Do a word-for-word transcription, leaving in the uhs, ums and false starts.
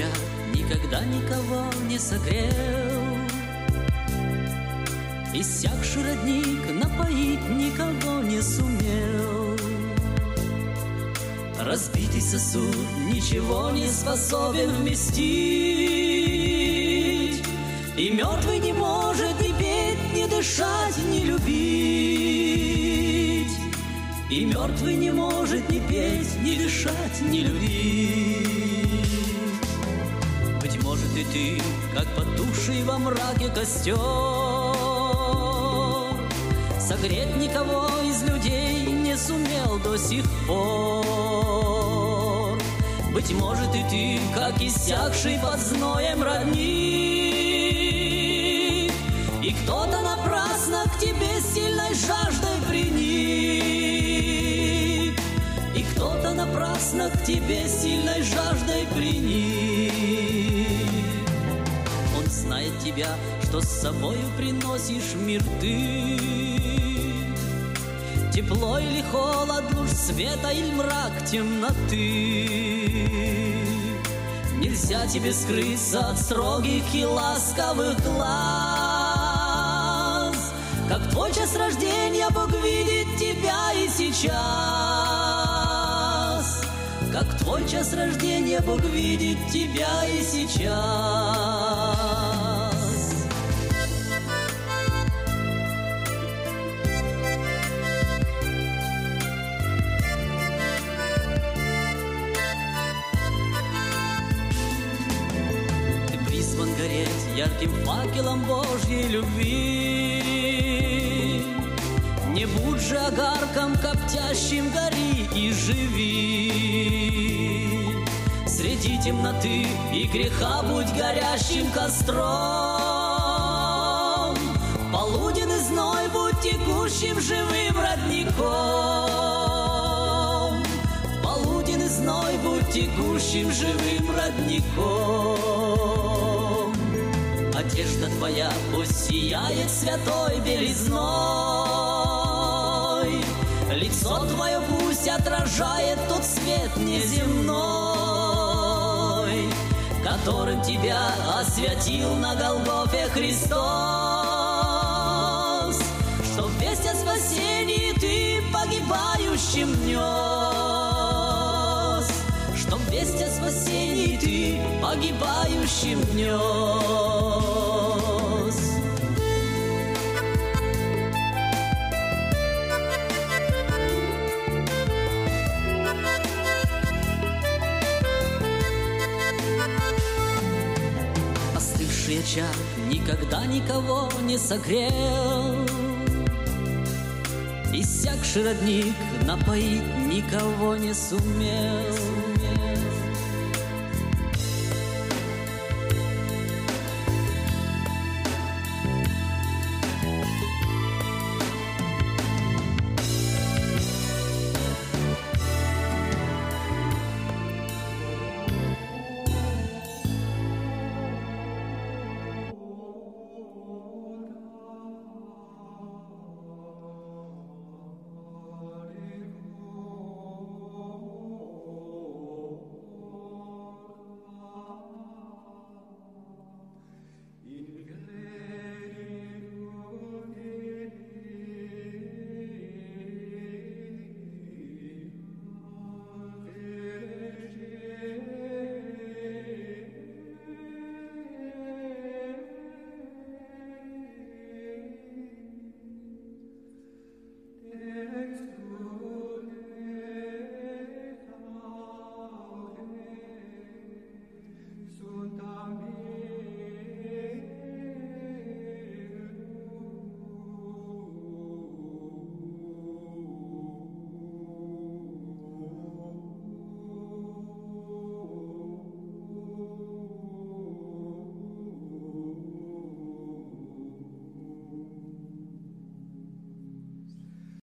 очаг никогда никого не согрел. Иссякший родник напоить никого не сумел. Разбитый сосуд ничего не способен вместить, и мертвый не может ни петь, ни дышать, ни любить. И мертвый не может ни петь, ни дышать, ни любить. Быть может, и ты, как потухший во мраке костер, согреть никого из людей не сумел до сих пор. Быть может, и ты, как иссякший под зноем родник, и кто-то напрасно к тебе сильной жаждой приник. И кто-то напрасно к тебе сильной жаждой приник. Он знает тебя, что с собою приносишь мир ты. Тепло или холод, луч света или мрак темноты. Нельзя тебе скрыться от строгих и ласковых глаз. Как твой час рождения Бог видит тебя и сейчас. Как твой час рождения Бог видит тебя и сейчас. Гореть ярким факелом Божьей любви. Не будь же огарком коптящим, гори и живи. Среди темноты и греха будь горящим костром. Полуденный зной будь текущим живым родником. Полуденный зной будь текущим живым родником. Одежда твоя пусть сияет святой белизной. Лицо твое пусть отражает тот свет неземной, которым тебя освятил на Голгофе Христос. Чтоб весть о спасении ты погибающим нес. Чтоб весть о спасении ты погибающим нес. Остывший очаг никогда никого не согрел. Иссякший родник напоить никого не сумел.